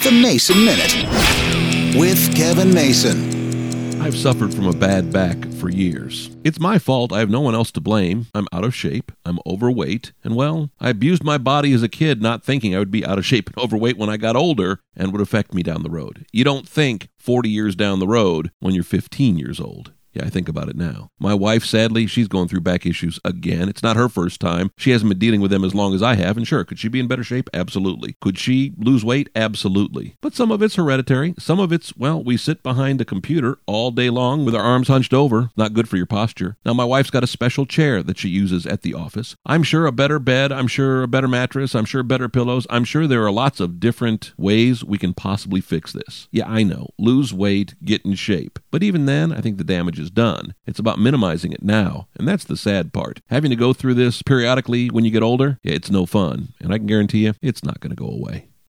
The Mason Minute with Kevin Mason. I've suffered from a bad back for years. It's my fault. I have no one else to blame. I'm out of shape. I'm overweight. And well, I abused my body as a kid, not thinking I would be out of shape and overweight when I got older and would affect me down the road. You don't think 40 years down the road when you're 15 years old. Yeah, I think about it now. My wife, sadly, she's going through back issues again. It's not her first time. She hasn't been dealing with them as long as I have. And sure, could she be in better shape? Absolutely. Could she lose weight? Absolutely. But some of it's hereditary. Some of it's, well, we sit behind a computer all day long with our arms hunched over. Not good for your posture. Now, my wife's got a special chair that she uses at the office. I'm sure a better bed. I'm sure a better mattress. I'm sure better pillows. I'm sure there are lots of different ways we can possibly fix this. Yeah, I know. Lose weight, get in shape. But even then, I think the damage is done. It's about minimizing it now, and that's the sad part. Having to go through this periodically when you get older, yeah, it's no fun, and I can guarantee you, it's not going to go away.